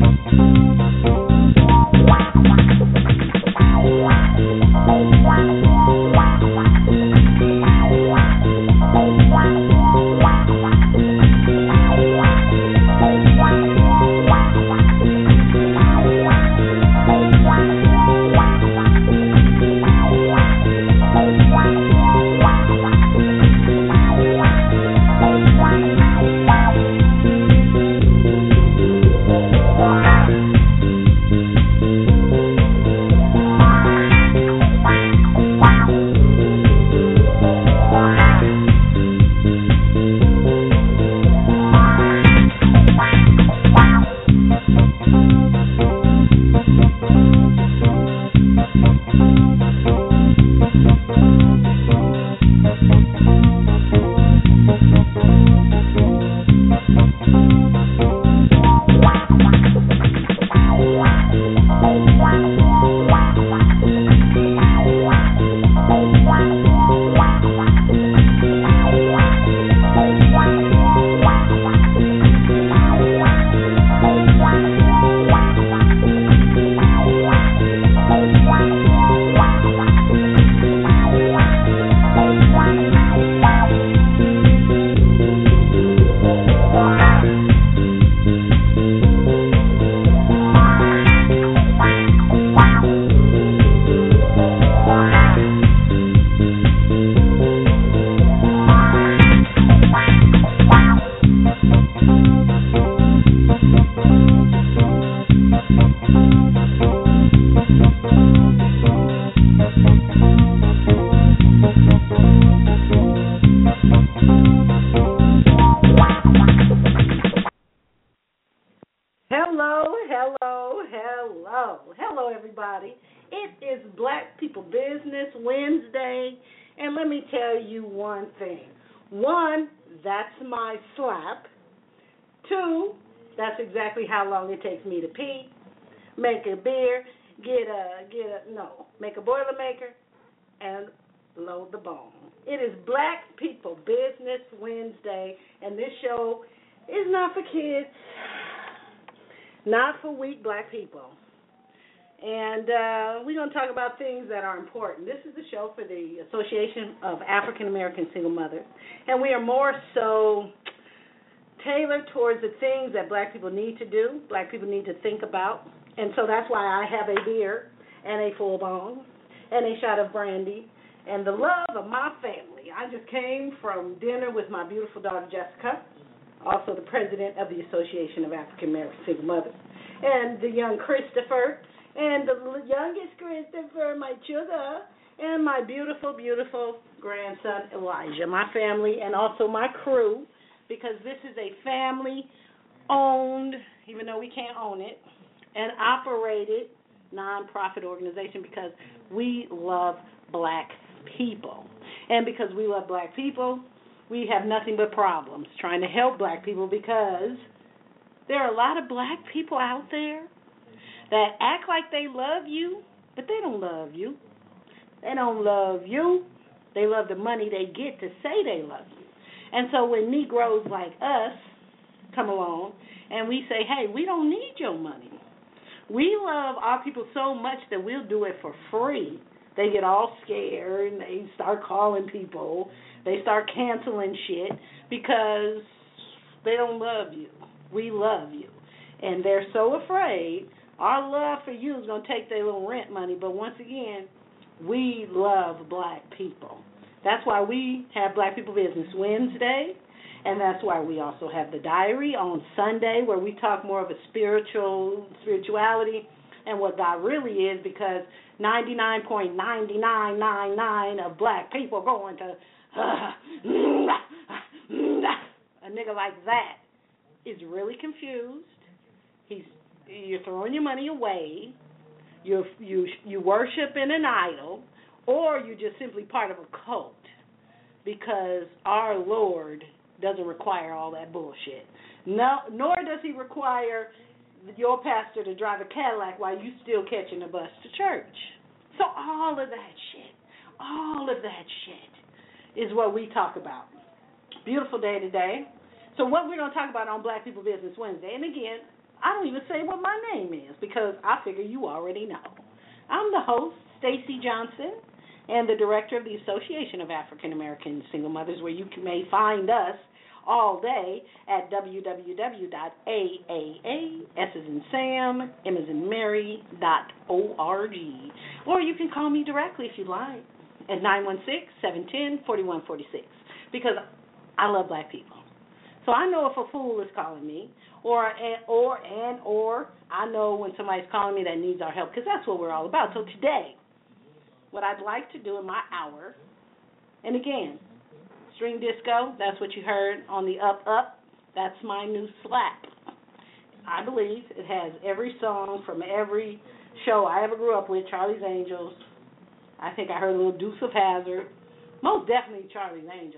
Hello, everybody. It is Black People Business Wednesday, and let me tell you one thing. One, that's my slap. Two, that's exactly how long it takes me to pee, make a beer, make a Boilermaker, and load the bone. It is Black People Business Wednesday, and this show is not for kids, not for weak Black people. And we're going to talk about things that are important. This is the show for the Association of African American Single Mothers, and we are more so tailored towards the things that Black people need to do, Black people need to think about. And so that's why I have a beer and a full bong and a shot of brandy and the love of my family. I just came from dinner with my beautiful daughter, Jessica, also the president of the Association of African American Single Mothers, and the young Christopher, and the youngest Christopher, my sugar, and my beautiful, beautiful grandson, Elijah, my family, and also my crew, because this is a family-owned, even though we can't own it, and operated nonprofit organization because we love Black people. And because we love Black people, we have nothing but problems trying to help Black people because there are a lot of Black people out there that act like they love you, but they don't love you. They don't love you. They love the money they get to say they love you. And so when Negroes like us come along and we say, hey, we don't need your money. We love our people so much that we'll do it for free. They get all scared and they start calling people. They start canceling shit because they don't love you. We love you. And they're so afraid our love for you is going to take their little rent money. But once again, we love Black people. That's why we have Black People Business Wednesday, and that's why we also have the diary on Sunday where we talk more of a spirituality and what God really is, because 99.9999 of Black people going to a nigga like that is really confused. You're throwing your money away. You worship in an idol, or you're just simply part of a cult, because our Lord doesn't require all that bullshit. No, nor does he require your pastor to drive a Cadillac while you still catching a bus to church. So all of that shit is what we talk about. Beautiful day today. So what we're going to talk about on Black People Business Wednesday, and again, I don't even say what my name is because I figure you already know. I'm the host, Stacey Johnson, and the director of the Association of African American Single Mothers, where you may find us all day at www.aaa, S as in Sam, M as in Mary.org. Or you can call me directly if you like at 916-710-4146 because I love black people. So I know if a fool is calling me or I know when somebody's calling me that needs our help because that's what we're all about. So today, what I'd like to do in my hour, and again, string disco, that's what you heard on the Up Up, that's my new slap. I believe it has every song from every show I ever grew up with, Charlie's Angels. I think I heard a little Dukes of Hazzard. Most definitely Charlie's Angels.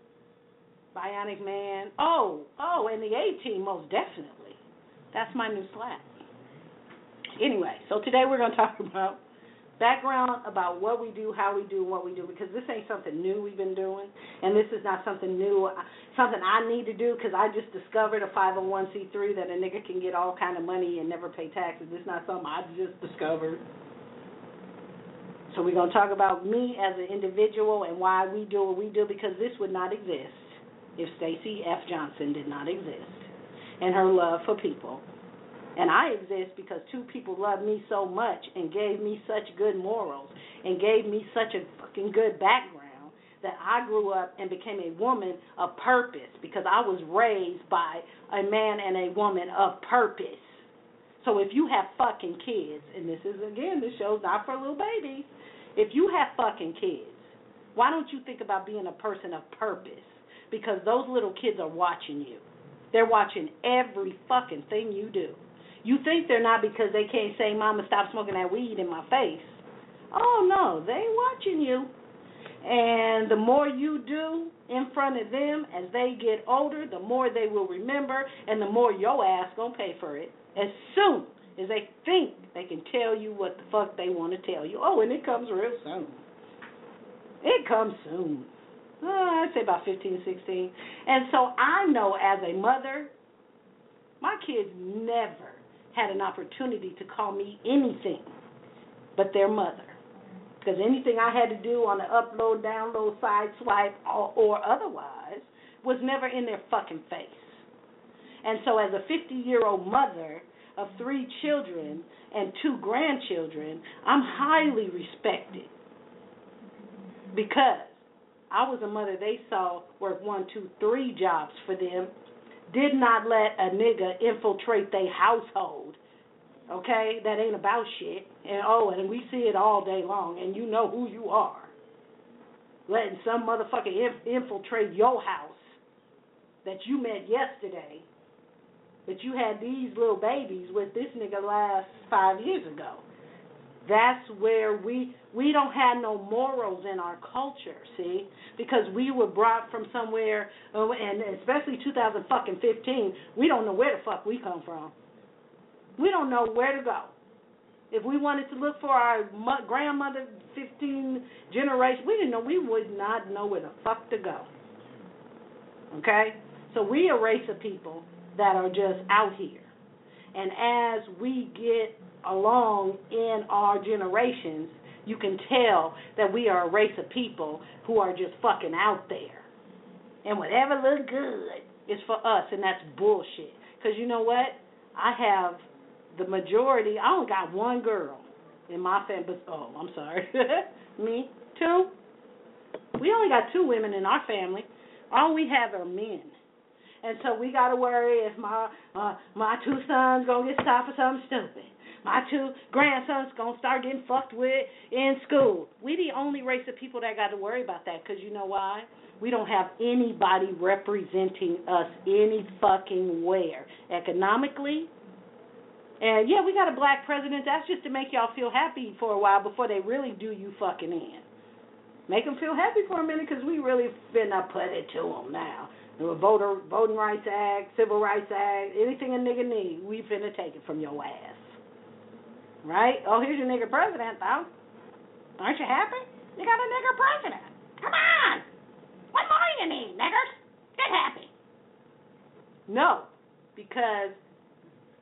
Bionic Man. Oh, and the A-Team, most definitely. That's my new slap. Anyway, so today we're going to talk about background about what we do, how we do, and what we do, because this ain't something new we've been doing, and this is not something new, something I need to do because I just discovered a 501c3 that a nigga can get all kind of money and never pay taxes. It's not something I just discovered. So we're going to talk about me as an individual and why we do what we do, because this would not exist if Stacey F. Johnson did not exist and her love for people. And I exist because two people loved me so much and gave me such good morals and gave me such a fucking good background that I grew up and became a woman of purpose because I was raised by a man and a woman of purpose. So if you have fucking kids, and this is, again, this show's not for little babies. If you have fucking kids, why don't you think about being a person of purpose? Because those little kids are watching you. They're watching every fucking thing you do. You think they're not because they can't say, Mama, stop smoking that weed in my face. Oh, no, they watching you. And the more you do in front of them as they get older, the more they will remember, and the more your ass going to pay for it. As soon as they think they can tell you what the fuck they want to tell you. Oh, and it comes real soon. It comes soon. I'd say about 15, 16. And so I know as a mother, my kids never had an opportunity to call me anything but their mother. Because anything I had to do on the upload, download, side swipe, or otherwise was never in their fucking face. And so as a 50-year-old mother of 3 children and 2 grandchildren, I'm highly respected because I was a mother they saw work 1, 2, 3 jobs for them, did not let a nigga infiltrate their household, okay? That ain't about shit. And we see it all day long, and you know who you are. Letting some motherfucker infiltrate your house that you met yesterday, but you had these little babies with this nigga last 5 years ago. That's where we don't have no morals in our culture, see? Because we were brought from somewhere, and especially 2015, we don't know where the fuck we come from. We don't know where to go. If we wanted to look for our grandmother 15 generations, we would not know where the fuck to go. Okay? So we a race of people that are just out here. And as we get along in our generations, you can tell that we are a race of people who are just fucking out there. And whatever looks good is for us, and that's bullshit. Because you know what? I have the majority, I only got 1 girl in my family. Oh, I'm sorry. Me? 2? We only got 2 women in our family. All we have are men. And so we got to worry if my 2 sons going to get stopped for something stupid. My 2 grandsons going to start getting fucked with in school. We the only race of people that got to worry about that because you know why? We don't have anybody representing us any fucking where. Economically. And, yeah, we got a black president. That's just to make y'all feel happy for a while before they really do you fucking in. Make them feel happy for a minute because we really finna put it to them now. The Voting Rights Act, Civil Rights Act, anything a nigga need, we finna take it from your ass. Right? Oh, here's your nigga president, though. Aren't you happy? You got a nigga president. Come on. What more you need, niggers? Get happy. No, because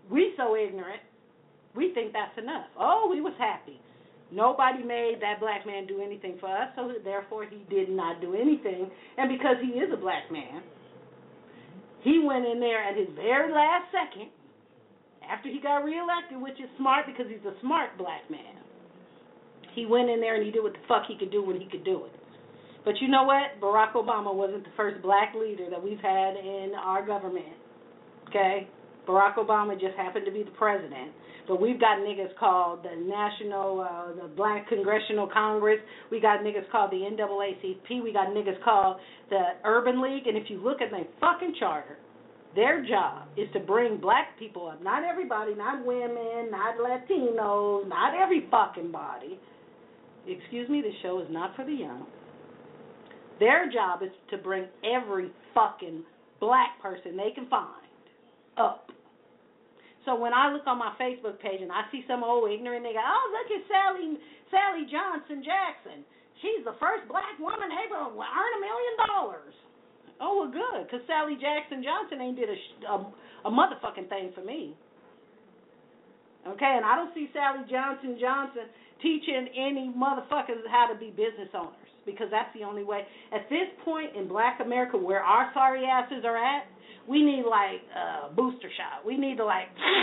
We so ignorant, we think that's enough. Oh, we was happy. Nobody made that black man do anything for us, so therefore he did not do anything. And because he is a black man, he went in there at his very last second, after he got reelected, which is smart because he's a smart black man. He went in there and he did what the fuck he could do when he could do it. But you know what? Barack Obama wasn't the first black leader that we've had in our government. Okay? Barack Obama just happened to be the president. But we've got niggas called the the Black Congressional Congress. We got niggas called the NAACP. We got niggas called the Urban League. And if you look at their fucking charter, their job is to bring black people up. Not everybody, not women, not Latinos, not every fucking body. Excuse me, this show is not for the young. Their job is to bring every fucking black person they can find up. So when I look on my Facebook page and I see some old ignorant nigga, oh, look at Sally Johnson Jackson. She's the first black woman able to earn $1 million. Oh, well, good, because Sally Jackson Johnson ain't did a motherfucking thing for me. Okay, and I don't see Sally Johnson teaching any motherfuckers how to be business owners, because that's the only way. At this point in black America, where our sorry asses are at, we need, like, a booster shot. We need to, like,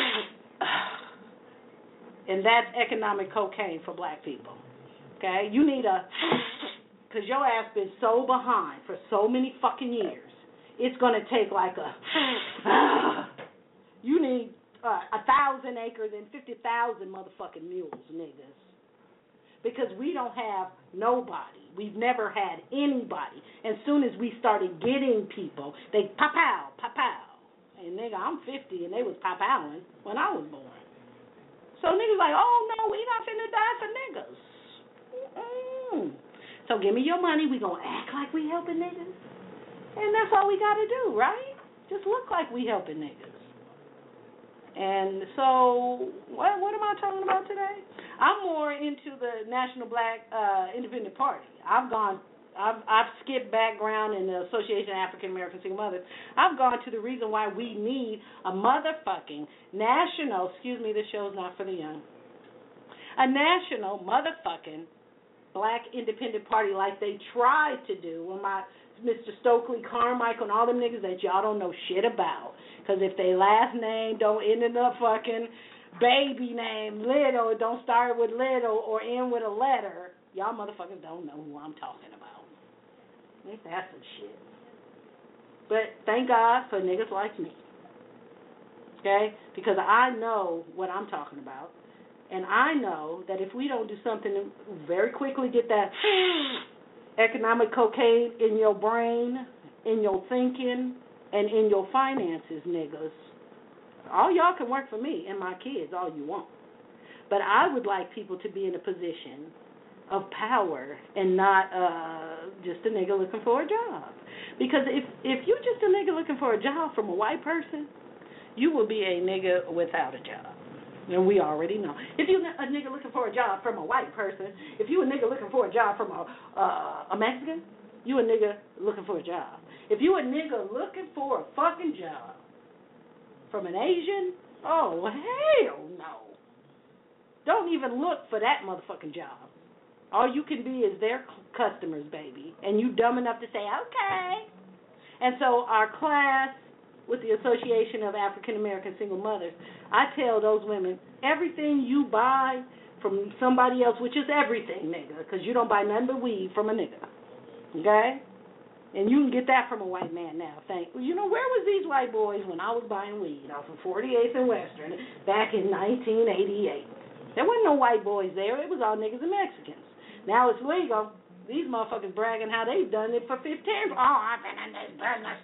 and that's economic cocaine for black people. Okay? You need because your ass been so behind for so many fucking years. It's going to take, like, you need 1,000 acres and 50,000 motherfucking mules, niggas. Because we don't have nobody. We've never had anybody. As soon as we started getting people, they pop-pow, pop-pow. And nigga, I'm 50 and they was pop-powing when I was born. So niggas like, oh no, we not finna die for niggas. So give me your money, we gonna act like we helping niggas. And that's all we gotta do, right? Just look like we helping niggas. And so, what am I talking about today? I'm more into the National Black Independent Party. I've skipped background in the Association of African American Single Mothers. I've gone to the reason why we need a motherfucking national, excuse me, this show's not for the young, a national motherfucking Black Independent Party like they tried to do when Mr. Stokely Carmichael and all them niggas that y'all don't know shit about. Because if they last name don't end in a fucking baby name, Little, it don't start with Little or end with a letter, y'all motherfuckers don't know who I'm talking about. Ain't that some shit? But thank God for niggas like me. Okay? Because I know what I'm talking about. And I know that if we don't do something to very quickly get that economic cocaine in your brain, in your thinking, and in your finances, niggas, all y'all can work for me and my kids all you want. But I would like people to be in a position of power and not just a nigga looking for a job. Because if you're just a nigga looking for a job from a white person, you will be a nigga without a job. And we already know. If you're a nigga looking for a job from a white person, if you a nigga looking for a job from a Mexican, you a nigga looking for a job. If you a nigga looking for a fucking job from an Asian, oh, hell no. Don't even look for that motherfucking job. All you can be is their customers, baby. And you dumb enough to say, okay. And so our class with the Association of African American Single Mothers, I tell those women, everything you buy from somebody else, which is everything, nigga, because you don't buy nothing but weed from a nigga, okay? And you can get that from a white man now. You know, where was these white boys when I was buying weed off of 48th and Western back in 1988? There wasn't no white boys there. It was all niggas and Mexicans. Now it's legal. These motherfuckers bragging how they've done it for 15 years. Oh, I've been in this business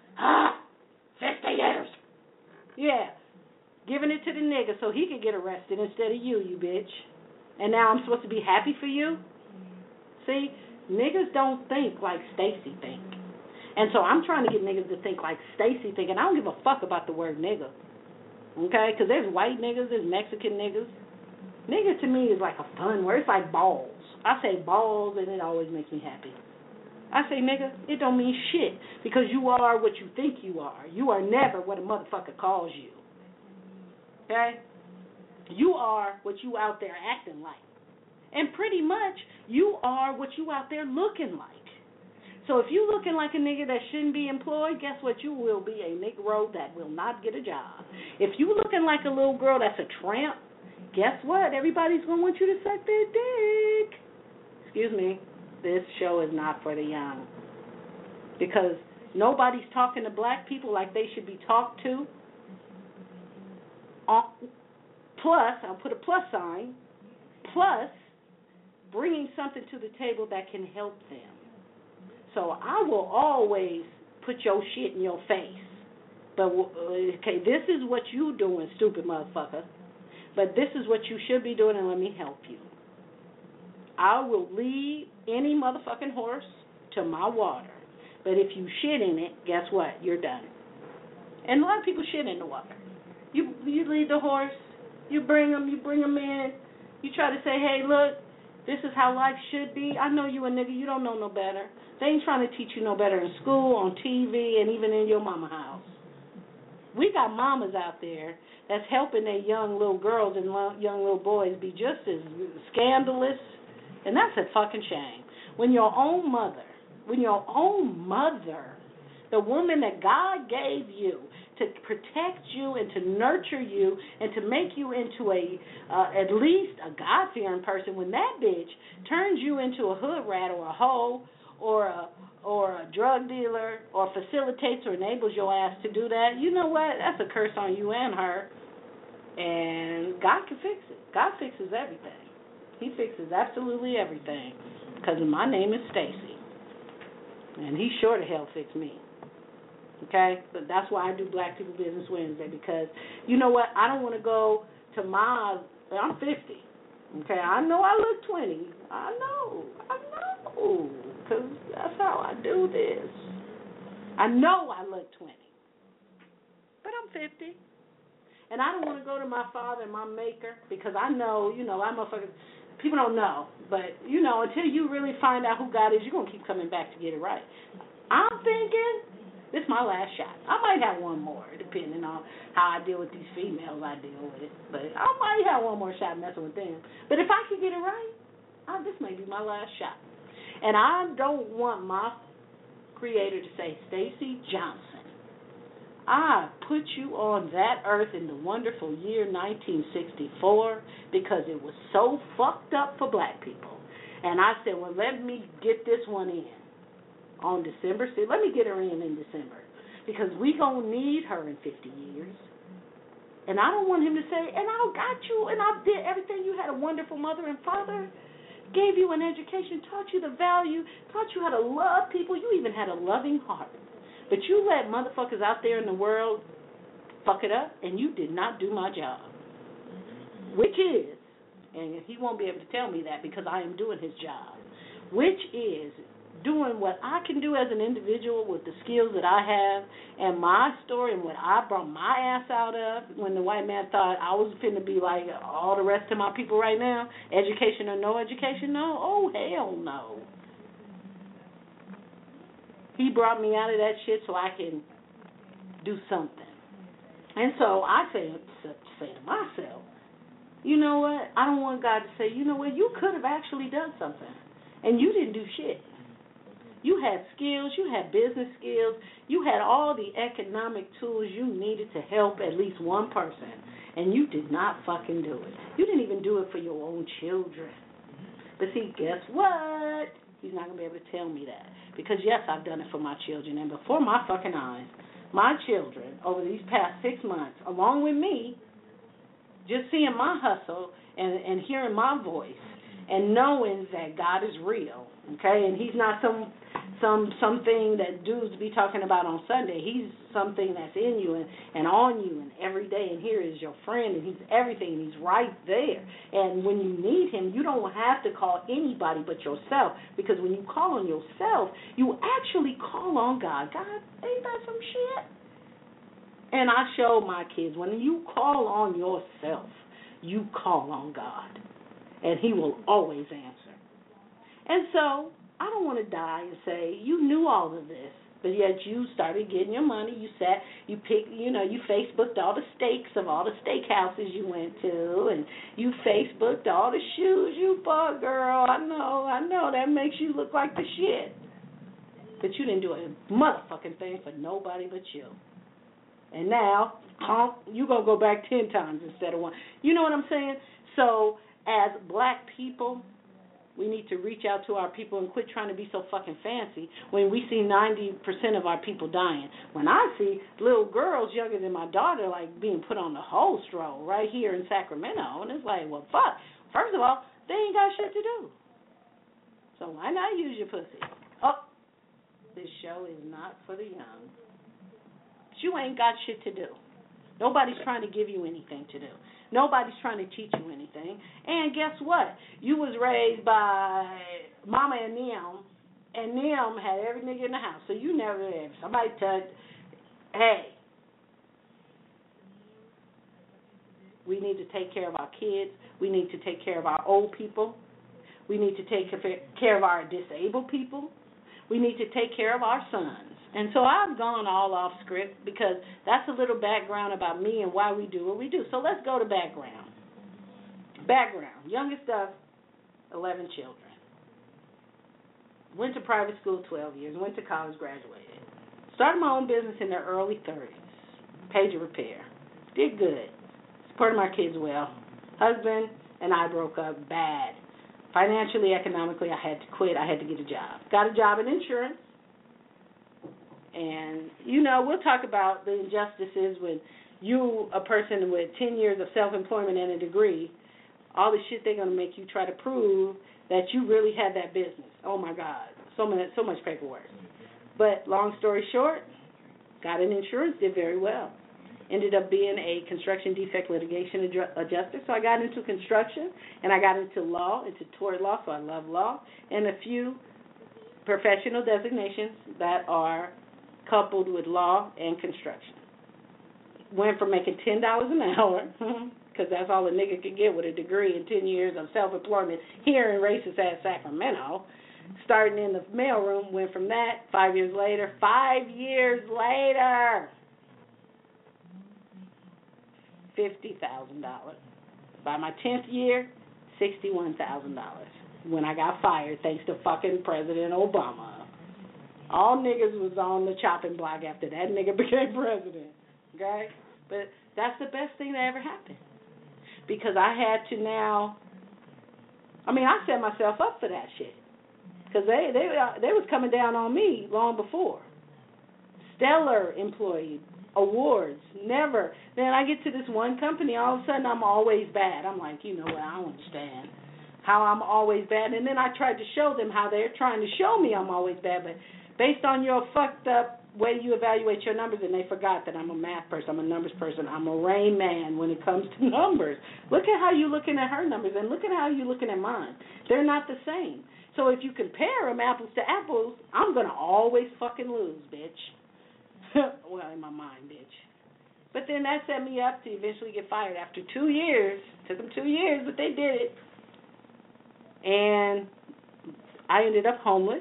50 years. Yeah. Giving it to the nigga so he could get arrested instead of you bitch. And now I'm supposed to be happy for you? See? Niggas don't think like Stacey think. And so I'm trying to get niggas to think like Stacey think, and I don't give a fuck about the word nigga. Okay? Because there's white niggas, there's Mexican niggas. Nigga to me is like a fun word. It's like balls. I say balls and it always makes me happy. I say nigga, it don't mean shit because you are what you think you are. You are never what a motherfucker calls you. okay? You are what you out there acting like. And pretty much, you are what you out there looking like. So if you looking like a nigga that shouldn't be employed, guess what? You will be a Negro that will not get a job. If you looking like a little girl that's a tramp, guess what? Everybody's going to want you to suck their dick. Excuse me, this show is not for the young. Because nobody's talking to black people like they should be talked to. Plus, I'll put a plus sign, plus bringing something to the table that can help them. So I will always put your shit in your face. But, okay, this is what you doing, stupid motherfucker. But this is what you should be doing, and let me help you. I will lead any motherfucking horse to my water. But if you shit in it, guess what? You're done. And a lot of people shit in the water. You lead the horse, you bring them in, you try to say, hey, look, this is how life should be. I know you a nigga, you don't know no better. They ain't trying to teach you no better in school, on TV, and even in your mama house. We got mamas out there that's helping their young little girls and young little boys be just as scandalous, and that's a fucking shame. When your own mother, the woman that God gave you to protect you and to nurture you and to make you into at least a God-fearing person, when that bitch turns you into a hood rat or a hoe or a drug dealer or facilitates or enables your ass to do that, you know what? That's a curse on you and her. And God can fix it. God fixes everything. He fixes absolutely everything. Because my name is Stacy. And he sure to hell fix me. Okay? But that's why I do Black People Business Wednesday. Because, you know what? I don't want to go to I'm 50. Okay? I know I look 20. I know. Because that's how I do this. I know I look 20. But I'm 50. And I don't want to go to my father and my maker because I know, I'm a fucking, people don't know. But, until you really find out who God is, you're going to keep coming back to get it right. I'm thinking this is my last shot. I might have one more, depending on how I deal with these females I deal with. But I might have one more shot messing with them. But if I can get it right, this may be my last shot. And I don't want my creator to say, Stacy Johnson, I put you on that earth in the wonderful year 1964 because it was so fucked up for black people. And I said, well, let me get this one in on December 6th. Let me get her in December because we going to need her in 50 years. And I don't want him to say, and I got you, and I did everything. You had a wonderful mother and father, gave you an education, taught you the value, taught you how to love people. You even had a loving heart. But you let motherfuckers out there in the world fuck it up, and you did not do my job. Which is, and he won't be able to tell me that because I am doing his job, which is doing what I can do as an individual with the skills that I have and my story and what I brought my ass out of when the white man thought I was finna be like all the rest of my people right now, education or no education, no, oh hell no. He brought me out of that shit so I can do something. And so I say to myself, you know what? I don't want God to say, you know what? You could have actually done something, and you didn't do shit. You had skills. You had business skills. You had all the economic tools you needed to help at least one person, and you did not fucking do it. You didn't even do it for your own children. But see, guess what? He's not going to be able to tell me that. Because, yes, I've done it for my children. And before my fucking eyes, my children, over these past 6 months, along with me, just seeing my hustle and hearing my voice and knowing that God is real, okay? And he's not something that dudes be talking about on Sunday. He's something that's in you and on you and every day. And here is your friend, and he's everything, and he's right there. And when you need him, you don't have to call anybody but yourself, because when you call on yourself, you actually call on God. God, ain't that some shit? And I show my kids, when you call on yourself, you call on God, and he will always answer. And so I don't want to die and say, you knew all of this, But yet you started getting your money. You sat, you picked, you Facebooked all the steaks of all the steakhouses you went to, and you Facebooked all the shoes you bought, girl. I know, that makes you look like the shit. But you didn't do a motherfucking thing for nobody but you. And now, you going to go back 10 times instead of one. You know what I'm saying? So, as black people, we need to reach out to our people and quit trying to be so fucking fancy when we see 90% of our people dying. When I see little girls younger than my daughter, like, being put on the whole stroll right here in Sacramento, and it's like, well, fuck. First of all, they ain't got shit to do. So why not use your pussy? Oh, this show is not for the young. But you ain't got shit to do. Nobody's trying to give you anything to do. Nobody's trying to teach you anything. And guess what? You was raised by Mama and them, and them had every nigga in the house. So you never, if somebody touched, hey, we need to take care of our kids. We need to take care of our old people. We need to take care of our disabled people. We need to take care of our sons. And so I've gone all off script because that's a little background about me and why we do what we do. So let's go to background. Background. Youngest of 11 children. Went to private school 12 years. Went to college, graduated. Started my own business in their early 30s. Pager repair. Did good. Supported my kids well. Husband and I broke up bad. Financially, economically, I had to quit. I had to get a job. Got a job in insurance. And, we'll talk about the injustices when you, a person with 10 years of self-employment and a degree, all the shit they're going to make you try to prove that you really had that business. Oh, my God. So much paperwork. But long story short, got an insurance, did very well. Ended up being a construction defect litigation adjuster. So I got into construction, and I got into law, into tort law, so I love law, and a few professional designations that are coupled with law and construction. Went from making $10 an hour, because that's all a nigga could get with a degree and 10 years of self-employment here in racist-ass Sacramento. Starting in the mailroom, went from that 5 years later, $50,000. By my 10th year, $61,000. When I got fired, thanks to fucking President Obama. All niggas was on the chopping block after that nigga became president, okay? But that's the best thing that ever happened. Because I had to now, I set myself up for that shit. Because they was coming down on me long before. Stellar employee, awards, never. Then I get to this one company, all of a sudden I'm always bad. I'm like, you know what, I don't understand how I'm always bad. And then I tried to show them how they're trying to show me I'm always bad, but based on your fucked up way you evaluate your numbers, and they forgot that I'm a math person, I'm a numbers person, I'm a Rain Man when it comes to numbers. Look at how you're looking at her numbers, and look at how you're looking at mine. They're not the same. So if you compare them apples to apples, I'm going to always fucking lose, bitch. Well, in my mind, bitch. But then that set me up to eventually get fired after 2 years. Took them 2 years, but they did it. And I ended up homeless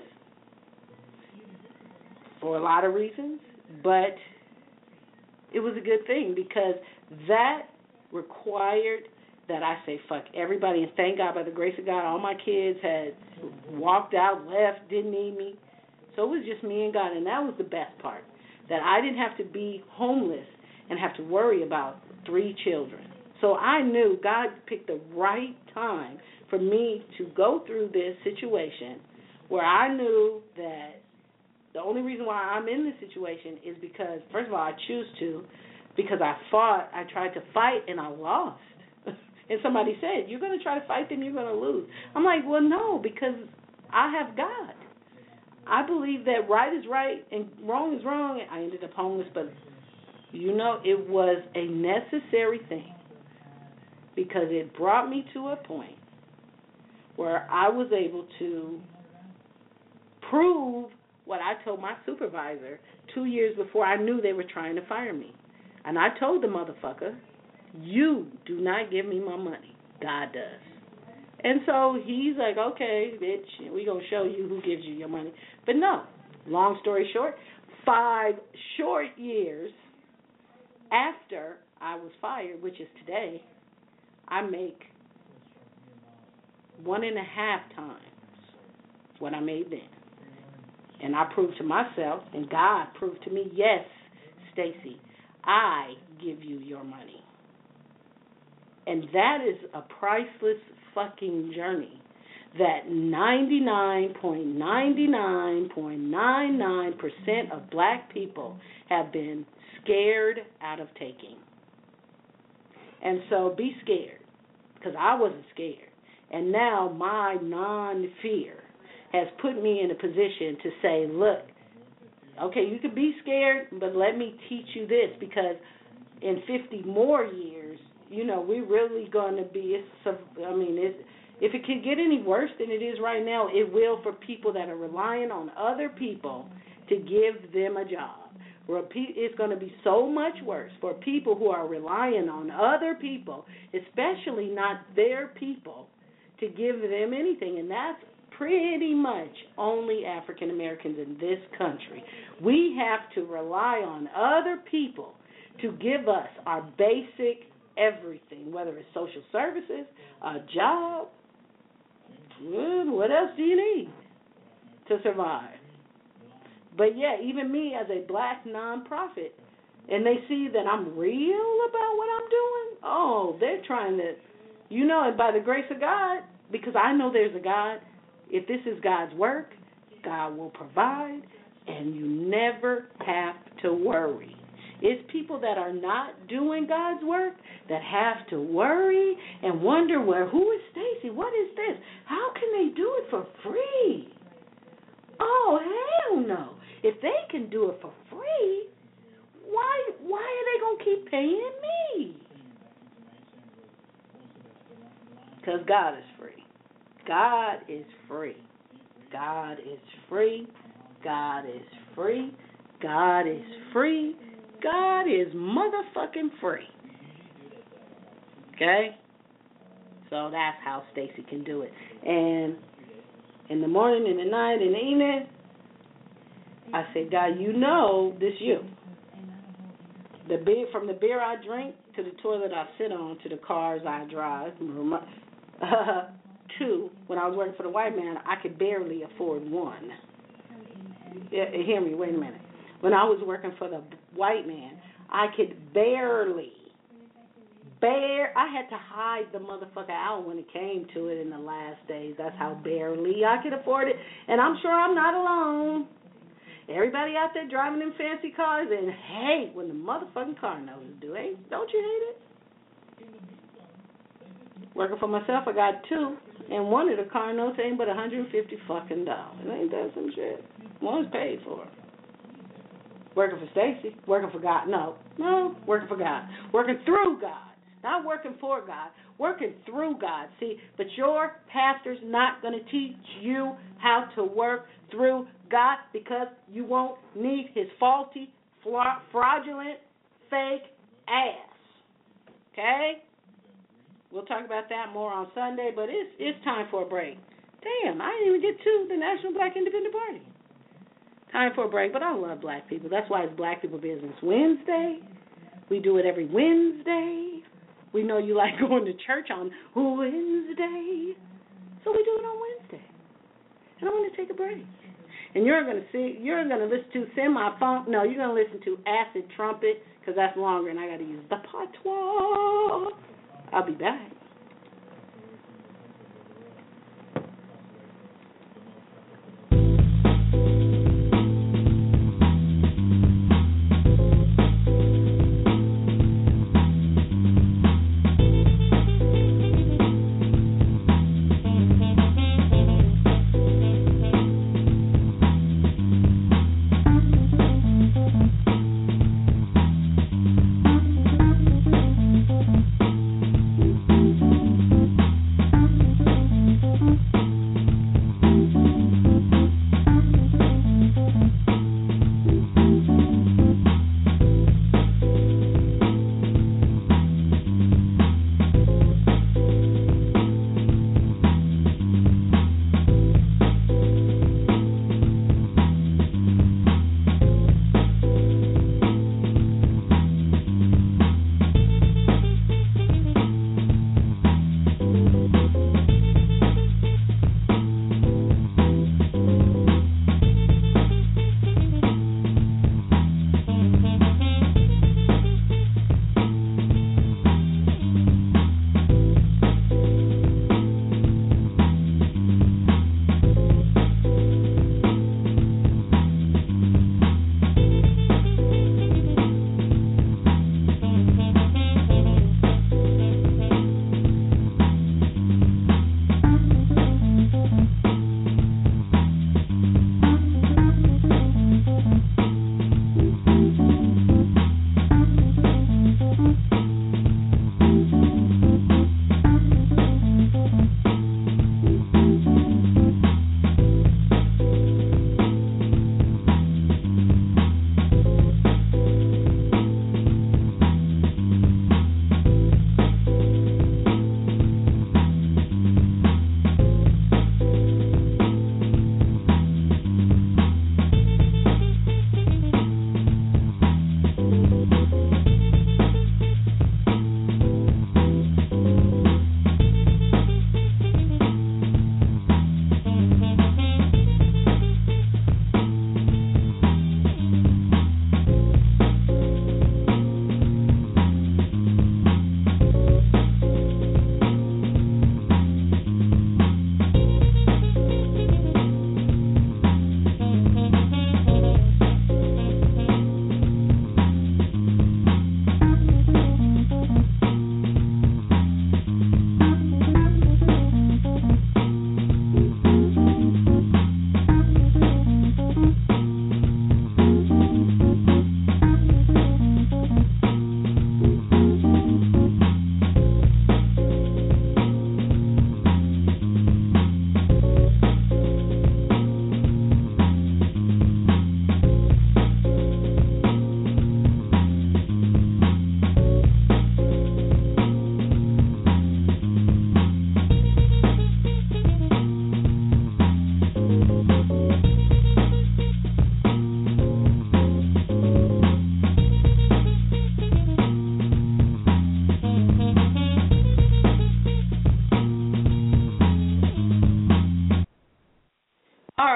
for a lot of reasons, but it was a good thing because that required that I say fuck everybody, and thank God, by the grace of God, all my kids had walked out, left, didn't need me. So it was just me and God, and that was the best part, that I didn't have to be homeless and have to worry about 3 children. So I knew God picked the right time for me to go through this situation where I knew that the only reason why I'm in this situation is because, first of all, I choose to, because I tried to fight, and I lost. And somebody said, you're going to try to fight them, you're going to lose. I'm like, well, no, because I have God. I believe that right is right and wrong is wrong. I ended up homeless, but, it was a necessary thing because it brought me to a point where I was able to prove what I told my supervisor 2 years before I knew they were trying to fire me. And I told the motherfucker, you do not give me my money. God does. And so he's like, okay, bitch, we going to show you who gives you your money. But no, long story short, 5 short years after I was fired, which is today, I make 1.5 times what I made then. And I proved to myself, and God proved to me, yes, Stacy, I give you your money. And that is a priceless fucking journey that 99.99.99% of black people have been scared out of taking. And so be scared, because I wasn't scared. And now my non-fear has put me in a position to say, look, okay, you could be scared, but let me teach you this, because in 50 more years, we're really going to be, if it can get any worse than it is right now, it will for people that are relying on other people to give them a job. It's going to be so much worse for people who are relying on other people, especially not their people, to give them anything, and that's pretty much only African Americans in this country. We have to rely on other people to give us our basic everything, whether it's social services, a job. What else do you need to survive? But yeah, even me as a black nonprofit, and they see that I'm real about what I'm doing, they're trying to, and by the grace of God, because I know there's a God, if this is God's work, God will provide, and you never have to worry. It's people that are not doing God's work that have to worry and wonder, who is Stacy? What is this? How can they do it for free? Oh, hell no. If they can do it for free, why are they going to keep paying me? Because God is free. God is free. God is free. God is free. God is free. God is motherfucking free. Okay? So that's how Stacy can do it. And in the morning, in the night, in the evening, I say, God, this you. From the beer I drink to the toilet I sit on to the cars I drive. 2, when I was working for the white man, I could barely afford 1. Hear me, wait a minute. When I was working for the white man, I could I had to hide the motherfucker out when it came to it in the last days. That's how barely I could afford it. And I'm sure I'm not alone. Everybody out there driving them fancy cars and hate when the motherfucking car notice do. Hey, don't you hate it? Working for myself, I got 2, and one of the car notes ain't but $150 fucking dollars. Ain't that some shit? One's paid for. Working for Stacy, working for God. No, working for God. Working through God. Not working for God, working through God. See, but your pastor's not going to teach you how to work through God because you won't need his faulty, fraudulent, fake ass. Okay? We'll talk about that more on Sunday, but it's time for a break. Damn, I didn't even get to the National Black Independent Party. Time for a break, but I love black people. That's why it's Black People Business Wednesday. We do it every Wednesday. We know you like going to church on Wednesday, so we do it on Wednesday. And I'm going to take a break. And you're going to listen to Semi-Funk. No, you're going to listen to Acid Trumpet, because that's longer, and I got to use the patois. I'll be back.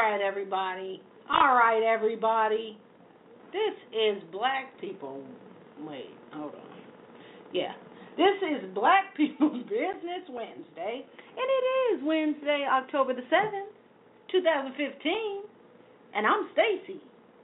right, everybody. All right, everybody. This is Black People. Wait, hold on. Yeah. This is Black People's Business Wednesday, and it is Wednesday, October the 7th, 2015, and I'm Stacy.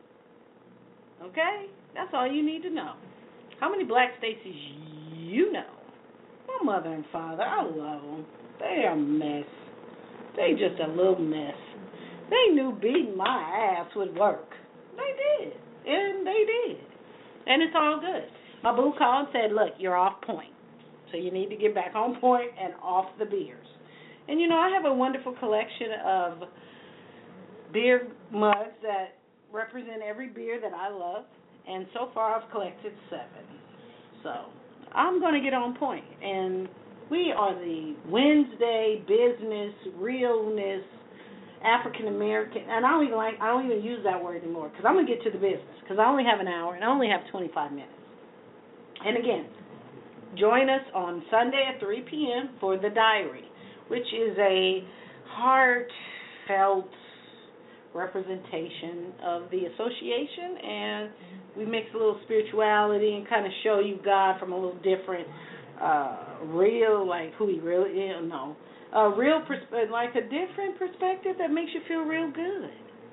Okay? That's all you need to know. How many Black Stacys you know? My mother and father, I love them. They are a mess. They just a little mess. They knew beating my ass would work. They did, and they did, and it's all good. My boo called and said, look, you're off point. So you need to get back on point and off the beers. And, you know, I have a wonderful collection of beer mugs that represent every beer that I love. And so far I've collected 7. So I'm going to get on point. And we are the Wednesday business, realness, African American. And I don't even use that word anymore because I'm going to get to the business because I only have an hour and I only have 25 minutes. And again, join us on Sunday at 3 p.m. for The Diary, which is a heartfelt representation of the association, and we mix a little spirituality and kind of show you God from a little different, real, like who he really is, no, a real like a different perspective that makes you feel real good.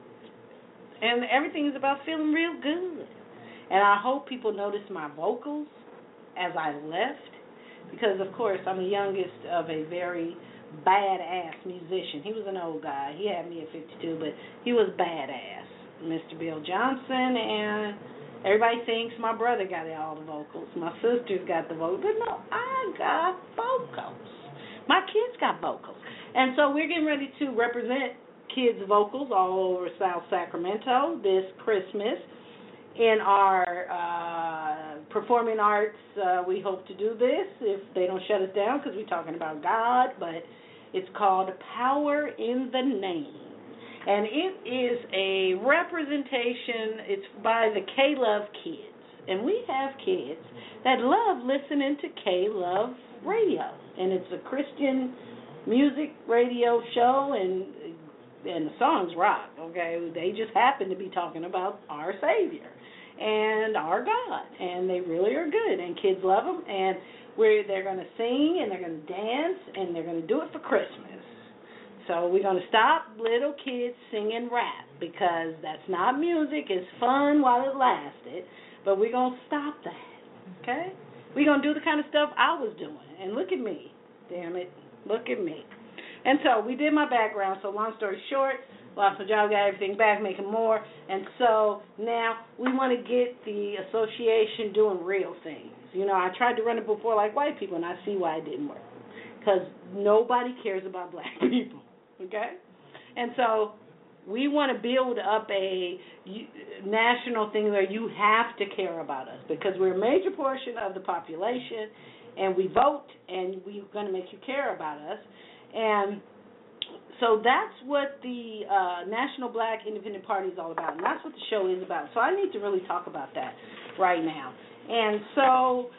And everything is about feeling real good. And I hope people notice my vocals as I left, because of course I'm the youngest of a very badass musician. He was an old guy. He had me at 52, but he was badass, Mr. Bill Johnson, and everybody thinks my brother got all the vocals. My sister's got the vocals, but no, I got vocals. My kids got vocals. And so we're getting ready to represent kids' vocals all over South Sacramento this Christmas. In our performing arts, we hope to do this if they don't shut us down because we're talking about God, but it's called Power in the Name. And it is a representation, it's by the K-Love Kids. And we have kids that love listening to K-Love Radio. And it's a Christian music radio show, and the songs rock, okay? They just happen to be talking about our Savior and our God, and they really are good, and kids love them, and they're going to sing, and they're going to dance, and they're going to do it for Christmas. So we're going to stop little kids singing rap, because that's not music. It's fun while it lasted, but we're going to stop that, okay? We're going to do the kind of stuff I was doing, and look at me, damn it, look at me. And so we did my background, so long story short, lost my job, got everything back, making more, and so now we want to get the association doing real things. You know, I tried to run it before like white people, and I see why it didn't work, because nobody cares about black people, okay? And so we want to build up a national thing where you have to care about us, because we're a major portion of the population, and we vote, and we're going to make you care about us. And so that's what the National Black Independent Party is all about, and that's what the show is about. So I need to really talk about that right now. And so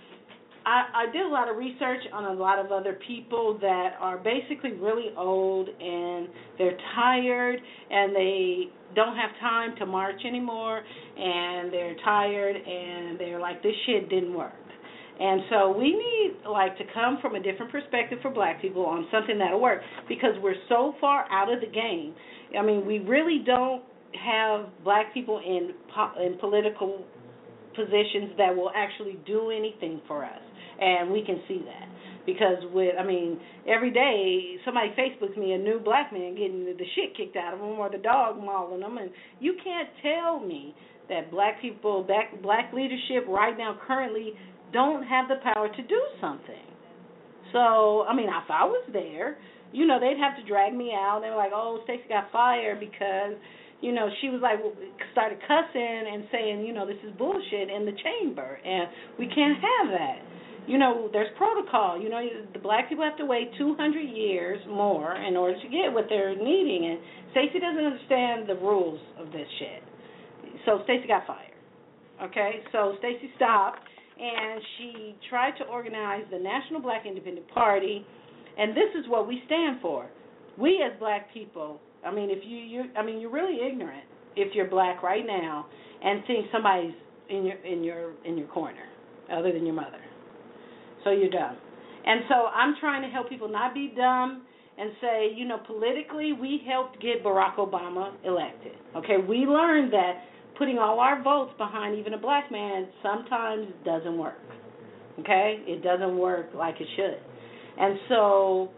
I did a lot of research on a lot of other people that are basically really old, and they're tired, and they don't have time to march anymore, and they're tired, and they're like, this shit didn't work. And so we need, like, to come from a different perspective for black people on something that'll work, because we're so far out of the game. I mean, we really don't have black people in political positions that will actually do anything for us, and we can see that. Because every day somebody Facebooks me a new black man getting the shit kicked out of him or the dog mauling them, and you can't tell me that black people, black leadership right now currently don't have the power to do something. So, if I was there, they'd have to drag me out. They were like, oh, Stacey got fired because, she was like, started cussing and saying, this is bullshit in the chamber, and we can't have that. There's protocol. The black people have to wait 200 years more in order to get what they're needing, and Stacey doesn't understand the rules of this shit. So Stacey got fired. Okay, so Stacey stopped, and she tried to organize the National Black Independent Party, and this is what we stand for. we as black people, I mean, if you're really ignorant if you're black right now and think somebody's in your corner other than your mother. So you're dumb. And so I'm trying to help people not be dumb and say, politically we helped get Barack Obama elected. Okay, we learned that putting all our votes behind even a black man sometimes doesn't work. Okay, it doesn't work like it should. And so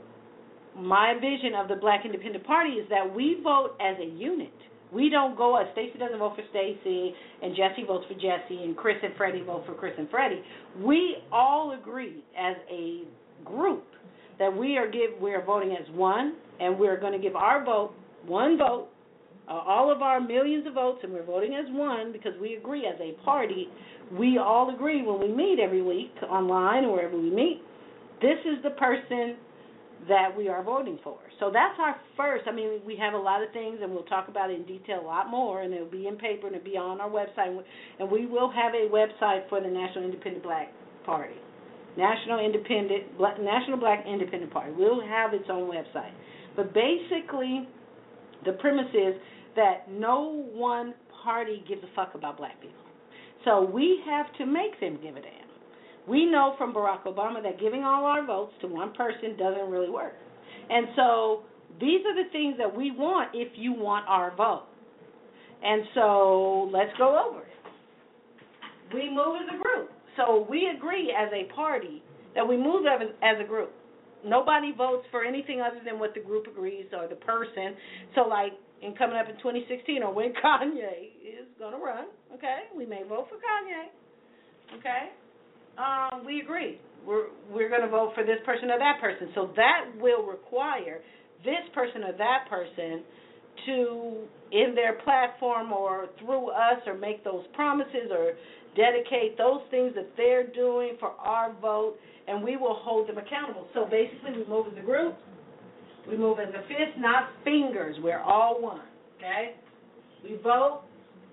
my vision of the Black Independent Party is that we vote as a unit. We don't go as Stacey doesn't vote for Stacey and Jesse votes for Jesse and Chris and Freddie vote for Chris and Freddie. We all agree as a group that we are voting as one, and we're going to give our vote one vote, all of our millions of votes, and we're voting as one because we agree as a party. We all agree when we meet every week online or wherever we meet, this is the person that we are voting for. So that's our first. I mean, we have a lot of things, and we'll talk about it in detail a lot more, and it'll be in paper and it'll be on our website. And we will have a website for the National Independent Black Party, National Black Independent Party. We'll have its own website. But basically, the premise is that no one party gives a fuck about black people. So we have to make them give a damn. We know from Barack Obama that giving all our votes to one person doesn't really work. And so these are the things that we want if you want our vote. And so let's go over it. We move as a group. So we agree as a party that we move as a group. Nobody votes for anything other than what the group agrees or the person. So like in coming up in 2016 or when Kanye is going to run, okay, we may vote for Kanye, okay? We agree. We're going to vote for this person or that person. So that will require this person or that person to, in their platform or through us, or make those promises or dedicate those things that they're doing for our vote, and we will hold them accountable. So basically we move as a group. We move as a fist, not fingers. We're all one, okay? We vote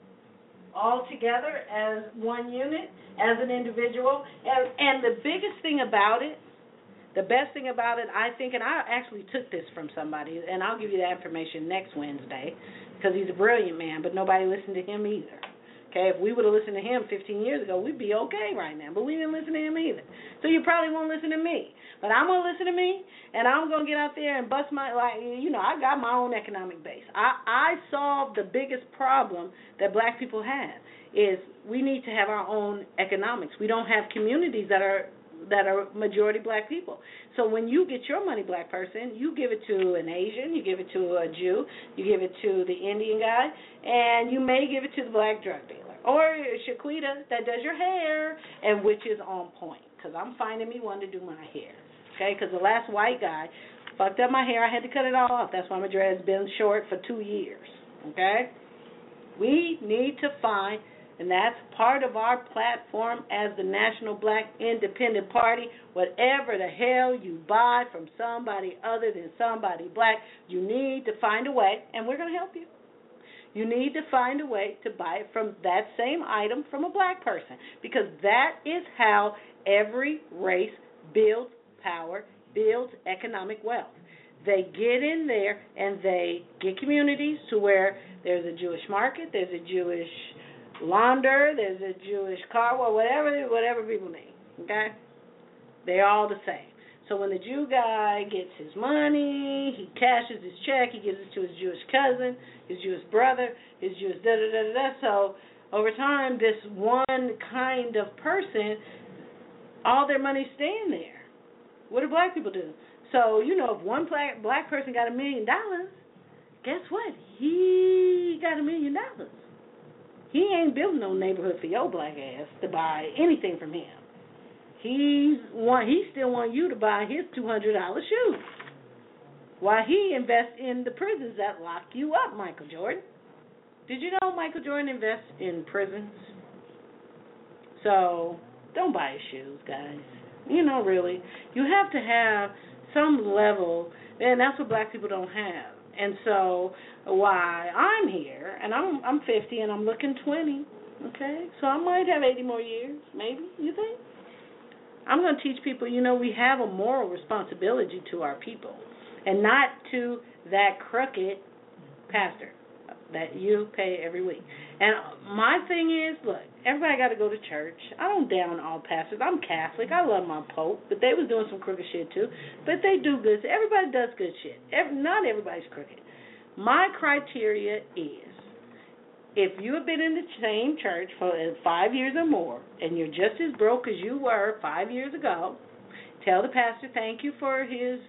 all together as one unit, as an individual. And the biggest thing about it, the best thing about it, I think, and I actually took this from somebody, and I'll give you that information next Wednesday, because he's a brilliant man, but nobody listened to him either. Okay, if we would have listened to him 15 years ago, we'd be okay right now, but we didn't listen to him either. So you probably won't listen to me. But I'm going to listen to me, and I'm going to get out there and bust my, I got my own economic base. I solved the biggest problem that black people have, is we need to have our own economics. We don't have communities that are majority black people. So when you get your money, black person, you give it to an Asian, you give it to a Jew, you give it to the Indian guy, and you may give it to the black drug dealer. Or Shaquita that does your hair, and which is on point, because I'm finding me one to do my hair. Okay, because the last white guy fucked up my hair. I had to cut it all off. That's why my dread's been short for 2 years. Okay? We need to find, and that's part of our platform as the National Black Independent Party, whatever the hell you buy from somebody other than somebody black, you need to find a way, and we're going to help you. You need to find a way to buy it from that same item from a black person, because that is how every race builds power, builds economic wealth. They get in there and they get communities to where there's a Jewish market, there's a Jewish launder, there's a Jewish car, well, whatever people need, okay? They're all the same. So when the Jew guy gets his money, he cashes his check, he gives it to his Jewish cousin, his Jewish brother, his Jewish da-da-da-da-da. So over time, this one kind of person, all their money's staying there. What do black people do? So, if one black person got $1 million, guess what? He got $1 million. He ain't building no neighborhood for your black ass to buy anything from him. He still want you to buy his $200 shoes while he invests in the prisons that lock you up, Michael Jordan. Did you know Michael Jordan invests in prisons? So don't buy his shoes, guys. Really. You have to have some level, and that's what black people don't have. And so why I'm here, and I'm 50 and I'm looking 20, okay? So I might have 80 more years, maybe, you think? I'm going to teach people, we have a moral responsibility to our people. and not to that crooked pastor that you pay every week. And my thing is, look, everybody got to go to church. I don't down all pastors. I'm Catholic. I love my Pope, but they was doing some crooked shit too. But they do good. Everybody does good shit. Not everybody's crooked. My criteria is, if you have been in the same church for 5 years or more, and you're just as broke as you were 5 years ago, tell the pastor thank you for his,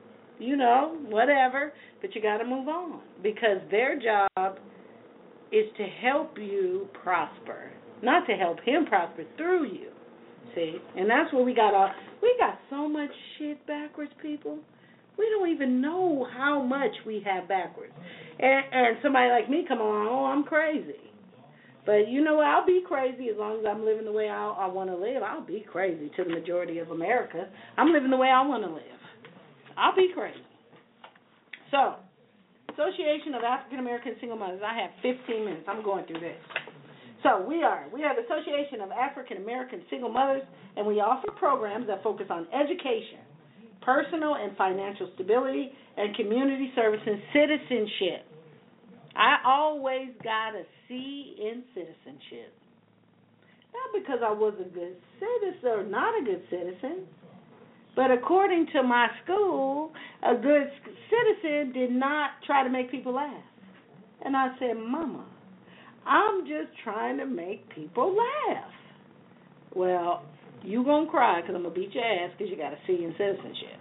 whatever, but you got to move on, because their job is to help you prosper, not to help him prosper through you. See? And that's where we got so much shit backwards, people. We don't even know how much we have backwards. And somebody like me come along, oh, I'm crazy. But you know what? I'll be crazy as long as I'm living the way I want to live. I'll be crazy to the majority of America. I'm living the way I want to live. I'll be crazy. So, Association of African American Single Mothers. I have 15 minutes. I'm going through this. So we are the Association of African American Single Mothers, and we offer programs that focus on education, personal and financial stability, and community service and citizenship. I always got a C in citizenship. Not because I was a good citizen or not a good citizen, but according to my school, a good citizen did not try to make people laugh. And I said, Mama, I'm just trying to make people laugh. Well, you going to cry because I'm going to beat your ass because you got a C in citizenship.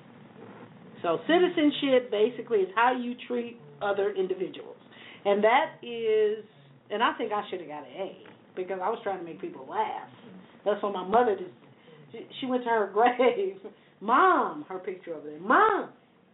So citizenship basically is how you treat other individuals. And that is, and I think I should have got an A because I was trying to make people laugh. That's what my mother did. She went to her grave. Mom, her picture over there. Mom,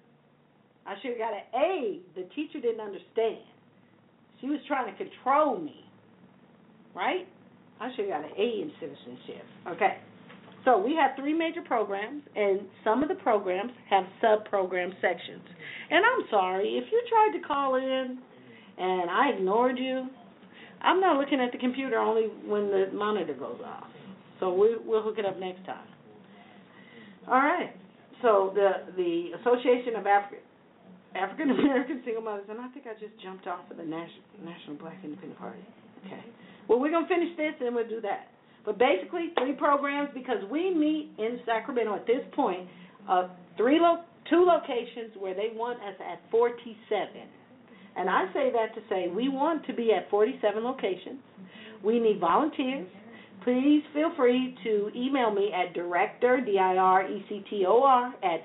I should have got an A. The teacher didn't understand. She was trying to control me, right? I should have got an A in citizenship. Okay. So we have 3 major programs, and some of the programs have sub-program sections. And I'm sorry, if you tried to call in and I ignored you, I'm not looking at the computer only when the monitor goes off. So we'll hook it up next time. All right. So the Association of African American Single Mothers, and I think I just jumped off of the National Black Independent Party. Okay. Well, we're going to finish this, and we'll do that. But basically, 3 programs, because we meet in Sacramento at this point, 2 locations where they want us at 47. And I say that to say we want to be at 47 locations. We need volunteers. Please feel free to email me at director, DIRECTOR, at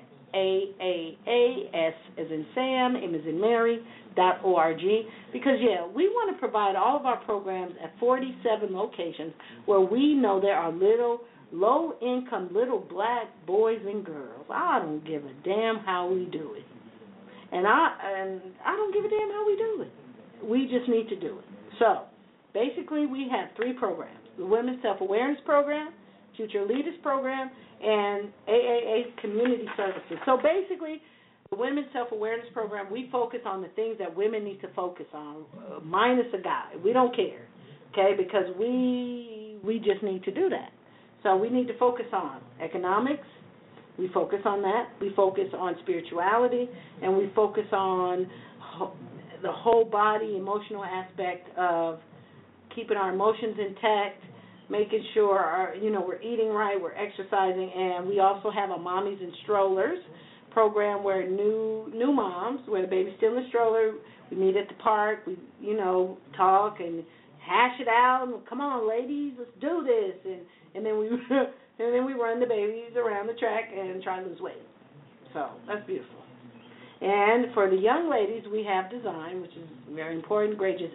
AAAS as in Sam, M as in Mary, .org, because, we want to provide all of our programs at 47 locations where we know there are little, low-income little black boys and girls. I don't give a damn how we do it. And I don't give a damn how we do it. We just need to do it. So, basically, we have 3 programs: the Women's Self-Awareness Program, Future Leaders Program, and AAA Community Services. So, basically, the Women's Self-Awareness Program, we focus on the things that women need to focus on, minus a guy. We don't care, okay, because we just need to do that. So we need to focus on economics. We focus on that. We focus on spirituality, and we focus on the whole body emotional aspect of keeping our emotions intact, making sure we're eating right, we're exercising, and we also have a Mommies and Strollers program where new moms, where the baby's still in the stroller, we meet at the park, we talk and hash it out, and come on ladies, let's do this, and then we run the babies around the track and try to lose weight. So that's beautiful. And for the young ladies, we have design, which is very important, ages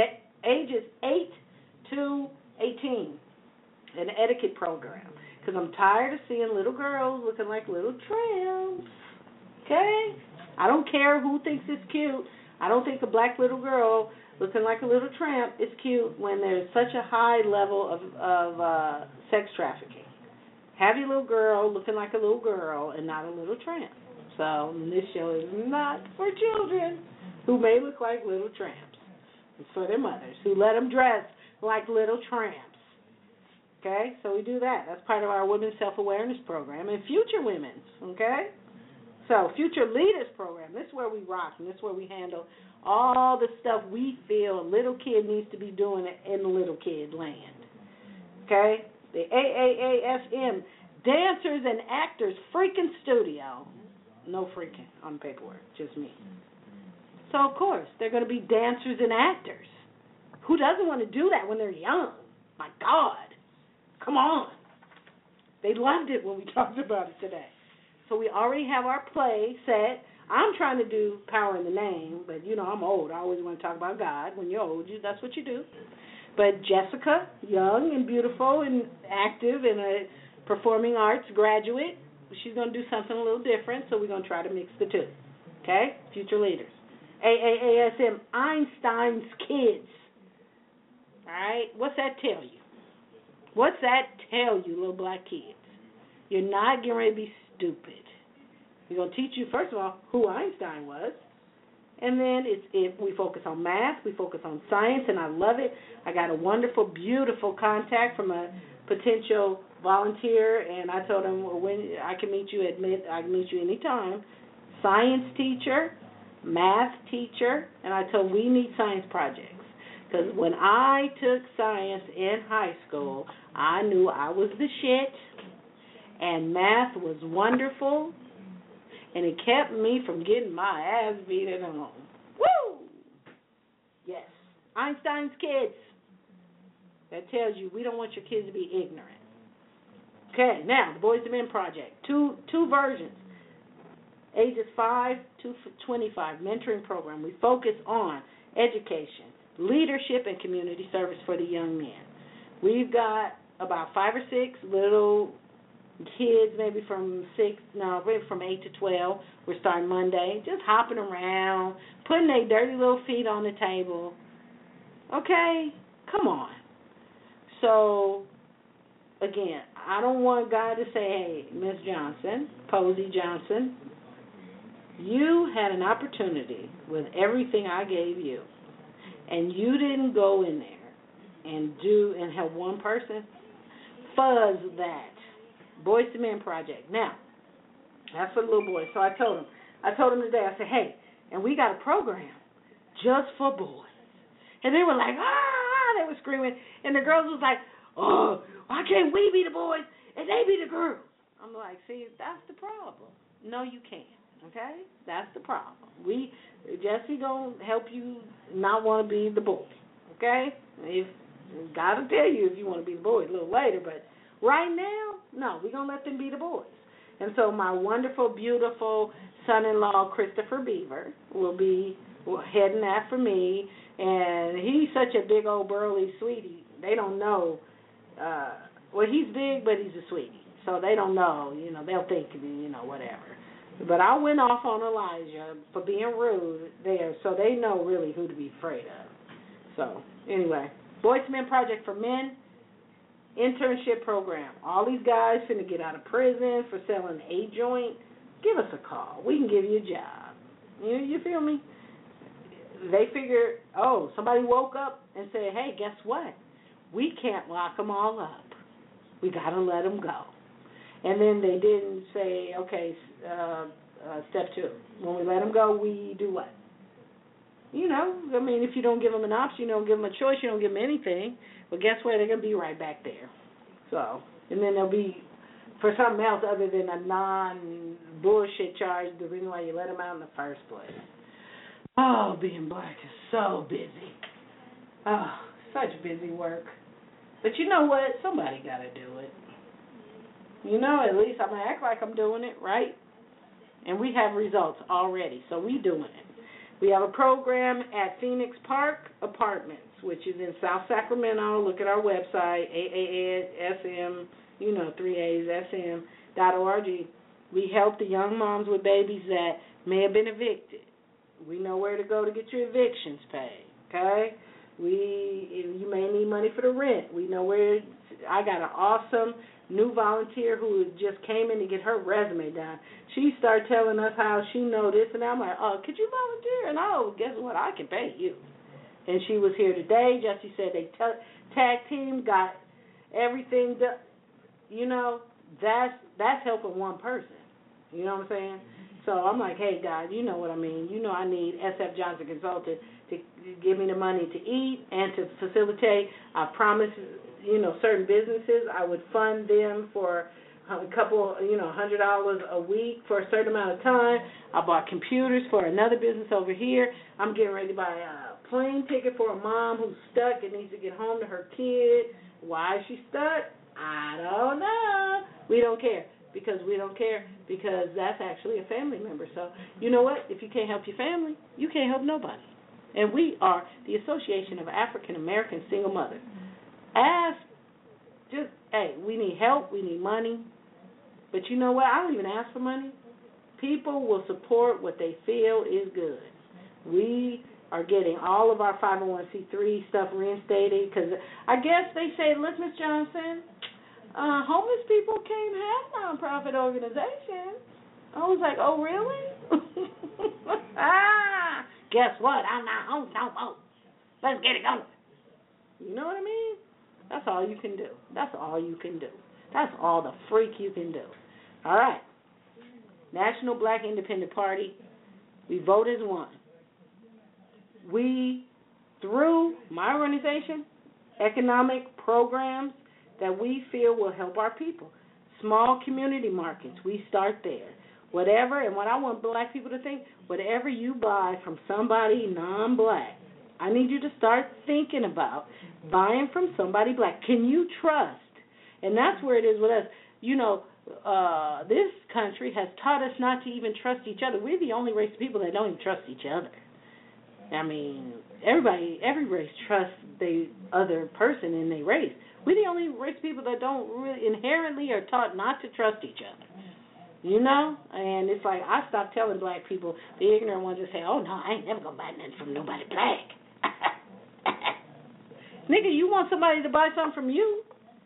8 to 18, an etiquette program, because I'm tired of seeing little girls looking like little tramps. Okay? I don't care who thinks it's cute. I don't think a black little girl looking like a little tramp is cute when there's such a high level of sex trafficking. Have your little girl looking like a little girl and not a little tramp. So this show is not for children who may look like little tramps. It's for their mothers who let them dress like little tramps. Okay? So we do that. That's part of our Women's Self-Awareness Program and Future Women's. Okay? So, Future Leaders Program, this is where we rock, and this is where we handle all the stuff we feel a little kid needs to be doing in little kid land. Okay? The AAASM, Dancers and Actors Freaking Studio. No freaking on the paperwork, just me. So, of course, they're going to be dancers and actors. Who doesn't want to do that when they're young? My God. Come on. They loved it when we talked about it today. So we already have our play set. I'm trying to do Power in the Name, but, I'm old. I always want to talk about God. When you're old, that's what you do. But Jessica, young and beautiful and active and a performing arts graduate, she's going to do something a little different, so we're going to try to mix the two. Okay? Future leaders. AAASM, Einstein's Kids. All right? What's that tell you? What's that tell you, little black kids? You're not getting ready to be stupid. We're going to teach you, first of all, who Einstein was. And then we focus on math, we focus on science, and I love it. I got a wonderful, beautiful contact from a potential volunteer, and I told him when I can meet you anytime. Science teacher, math teacher, and I told him we need science projects. Because when I took science in high school, I knew I was the shit, and math was wonderful, and it kept me from getting my ass beat at home. Woo! Yes. Einstein's Kids. That tells you we don't want your kids to be ignorant. Okay, now, the Boys to Men Project. Two versions. Ages 5 to 25, mentoring program. We focus on education, leadership, and community service for the young men. We've got about 5 or 6 little kids, maybe from 8 to 12. We're starting Monday, just hopping around, putting their dirty little feet on the table. Okay? Come on. So, again, I don't want God to say, hey, Miss Johnson, Posey Johnson, you had an opportunity with everything I gave you, and you didn't go in there and help one person. Fuzz that. Boys to Men Project. Now, that's for the little boys. So I told him today, I said, hey, and we got a program just for boys. And they were like, they were screaming. And the girls was like, oh, why can't we be the boys and they be the girls? I'm like, see, that's the problem. No, you can't, okay? That's the problem. Jesse going to help you not want to be the boy, okay? God will tell you if you want to be the boy a little later, but right now, no, we're going to let them be the boys. And so my wonderful, beautiful son-in-law, Christopher Beaver, will be heading that for me. And he's such a big old burly sweetie. They don't know. He's big, but he's a sweetie. So they don't know. They'll think, whatever. But I went off on Elijah for being rude there, so they know really who to be afraid of. So, anyway, Boys to Men Project for Men. Internship program. All these guys finna get out of prison for selling a joint. Give us a call. We can give you a job. You feel me? They figure, somebody woke up and said, hey, guess what? We can't lock them all up. We got to let them go. And then they didn't say, okay, step 2. When we let them go, we do what? If you don't give them an option, you don't give them a choice, you don't give them anything, well, guess what? They're going to be right back there. So, and then they'll be for something else other than a non-bullshit charge, the reason why you let them out in the first place. Oh, being black is so busy. Oh, such busy work. But you know what? Somebody got to do it. At least I'm going to act like I'm doing it, right? And we have results already, so we doing it. We have a program at Phoenix Park Apartments, which is in South Sacramento. Look at our website, AASM, 3ASSM.org. We help the young moms with babies that may have been evicted. We know where to go to get your evictions paid, okay? You may need money for the rent. We know where. I got an awesome new volunteer who just came in to get her resume done. She started telling us how she know this, and I'm like, could you volunteer? And guess what? I can pay you. And she was here today. Jesse said they tag team, got everything done. That's helping one person. You know what I'm saying? So I'm like, hey, God, you know what I mean. You know I need SF Johnson Consulting to give me the money to eat and to facilitate. I promised, certain businesses I would fund them for a couple, $100 a week for a certain amount of time. I bought computers for another business over here. I'm getting ready to buy a plane ticket for a mom who's stuck and needs to get home to her kid. Why is she stuck? I don't know. We don't care. Because we don't care, because that's actually a family member. So, you know what? If you can't help your family, you can't help nobody. And we are the Association of African American Single Mothers. We need help, we need money. But you know what? I don't even ask for money. People will support what they feel is good. We are getting all of our 501c3 stuff reinstated, because I guess they say, look, Ms. Johnson, homeless people can't have nonprofit organizations. I was like, oh, really? Guess what? I'm not home no more. Let's get it going. You know what I mean? That's all you can do. That's all you can do. That's all the freak you can do. All right. National Black Independent Party. We vote as one. We, through my organization, economic programs that we feel will help our people. Small community markets, we start there. Whatever, and what I want black people to think, whatever you buy from somebody non-black, I need you to start thinking about buying from somebody black. Can you trust? And that's where it is with us. This country has taught us not to even trust each other. We're the only race of people that don't even trust each other. I mean, every race trusts the other person in their race. We're the only race of people that don't really inherently are taught not to trust each other. And it's like I stopped telling black people, the ignorant ones just say, oh, no, I ain't never going to buy nothing from nobody black. Nigga, you want somebody to buy something from you.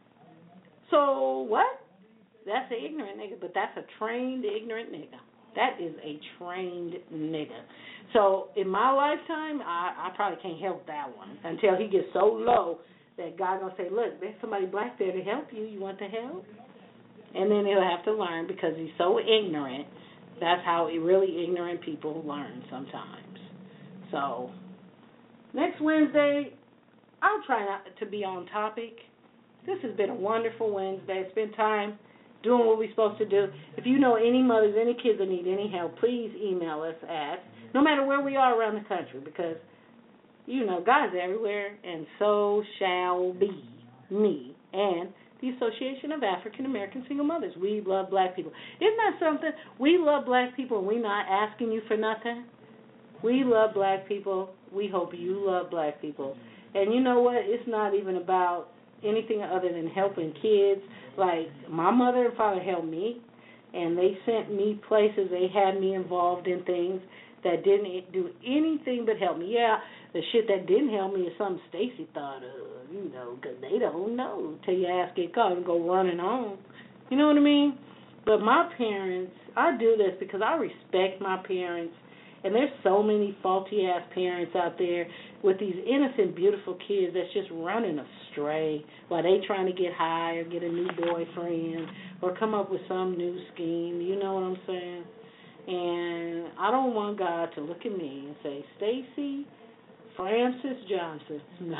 So what? That's an ignorant nigga, but that's a trained ignorant nigga. That is a trained nigga. So in my lifetime, I probably can't help that one until he gets so low that God going to say, look, there's somebody black there to help you. You want the help? And then he'll have to learn because he's so ignorant. That's how really ignorant people learn sometimes. So next Wednesday, I'll try not to be on topic. This has been a wonderful Wednesday. Spend time doing what we're supposed to do. If you know any mothers, any kids that need any help, please email us at, no matter where we are around the country, because, God's everywhere, and so shall be me and the Association of African American Single Mothers. We love black people. Isn't that something? We love black people, and we're not asking you for nothing. We love black people. We hope you love black people. And you know what? It's not even about anything other than helping kids. Like, my mother and father helped me, and they sent me places. They had me involved in things that didn't do anything but help me. Yeah, the shit that didn't help me is something Stacy thought of, because they don't know till your ass get caught and go running home. You know what I mean? But my parents, I do this because I respect my parents, and there's so many faulty-ass parents out there with these innocent, beautiful kids that's just running astray while they trying to get high or get a new boyfriend or come up with some new scheme. You know what I'm saying? And I don't want God to look at me and say, Stacy Francis Johnson.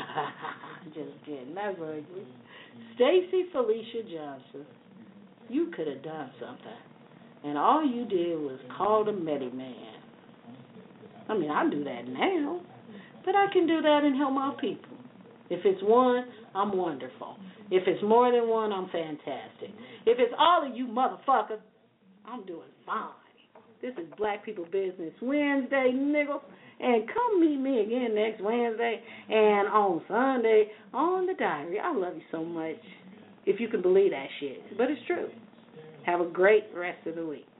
Just kidding. That's ugly. Stacy Felicia Johnson. You could have done something. And all you did was call the Mediman. I mean, I do that now. But I can do that and help my people. If it's one, I'm wonderful. If it's more than one, I'm fantastic. If it's all of you motherfuckers, I'm doing fine. This is Black People Business Wednesday, nigga. And come meet me again next Wednesday and on Sunday on The Diary. I love you so much, if you can believe that shit. But it's true. Have a great rest of the week.